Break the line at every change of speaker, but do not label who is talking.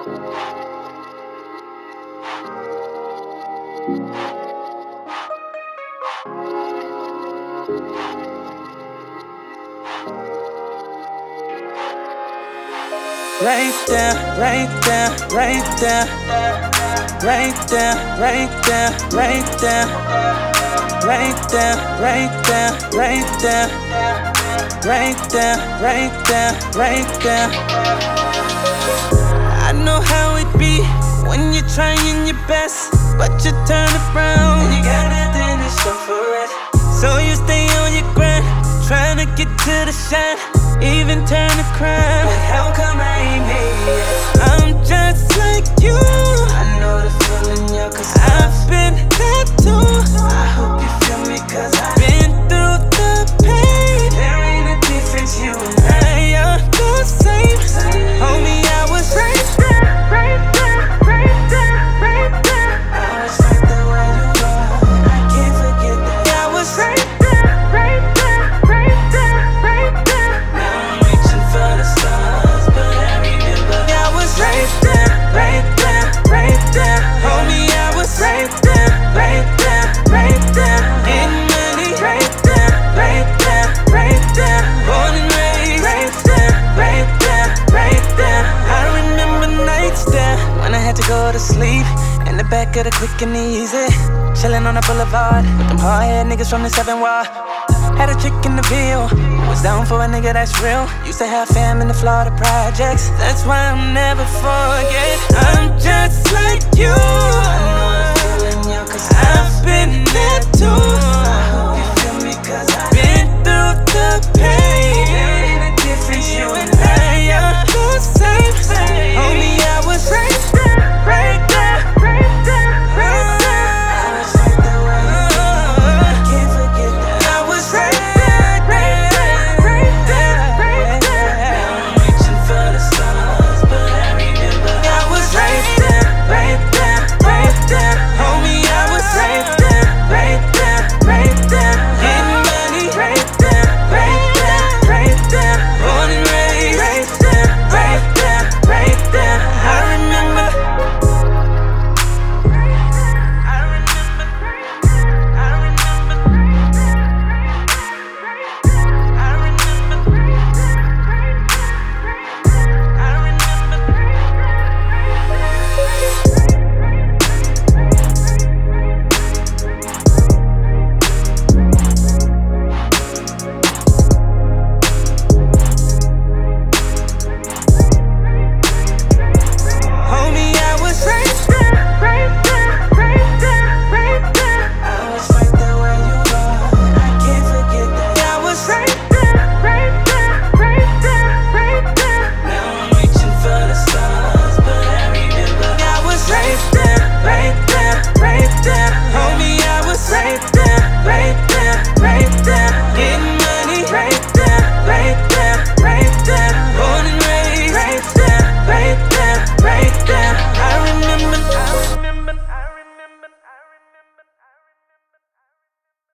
Right there, right there, right there. Right there, right there, right there. Right there, right there, right there. Right there, right there, right there. I know how it be when you're trying your best, but you turn around and you got nothing to show for it. So you stay on your grind, trying to get to the shine, even turn to crime. Like how come I ain't made it? I'm just like you. I know the feeling, yo, cause I've been there too. I hope you feel me, cause I've been through the pain. There ain't a difference, you and I are the same. Homie, I was right there, right there, right there, right there. I was right there where you are, I can't forget that. I was right there, right there, right there, right there. Now I'm reaching for the stars, but I remember I was right there, right there, right there. Homie, I was right there, right there, right there. In money, right there, right there, right there. Born and raised, right there, right there, right there. I remember nights there when I had to go to sleep in the back of the quick and easy, chillin' on the boulevard with them hard-head niggas from the 7 Ward. Had a chick in the Ville, was down for a nigga that's real. Used to have fam in the Florida projects, that's why I'll never forget. I'm just like you. I know the feeling, yo, cause I've been there too.